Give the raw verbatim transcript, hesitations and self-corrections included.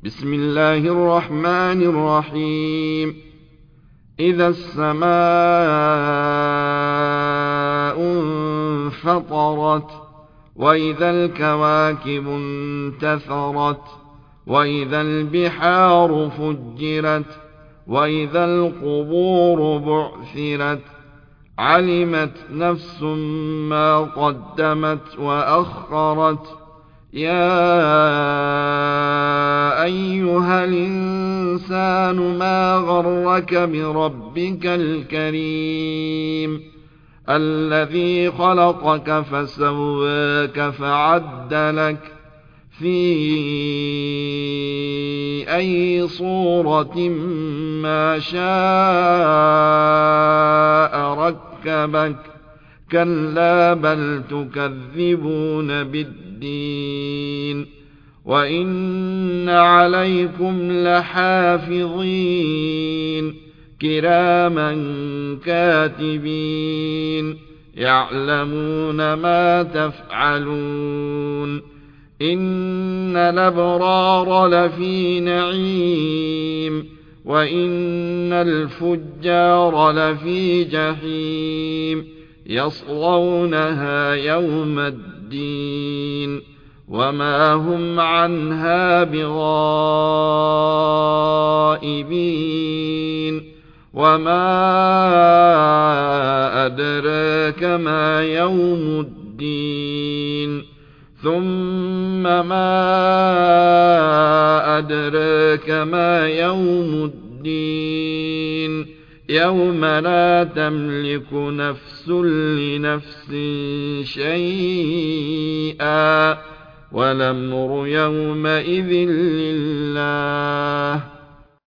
بسم الله الرحمن الرحيم. إذا السماء انفطرت وإذا الكواكب انتثرت وإذا البحار فجرت وإذا القبور بعثرت علمت نفس ما قدمت وأخرت. يا أيها الإنسان ما غرك بربك الكريم الذي خلقك فسواك فعدلك في أي صورة ما شاء ركبك. كلا بل تكذبون بالدين وإن عليكم لحافظين كراما كاتبين يعلمون ما تفعلون. إن الأبرار لفي نعيم وإن الفجار لفي جحيم يصلونها يوم الدين وما هم عنها بغائبين. وما أدراك ما يوم الدين ثم ما أدراك ما يوم الدين يوم لا تملك نفس لنفس شيئا والأمر يومئذ لله.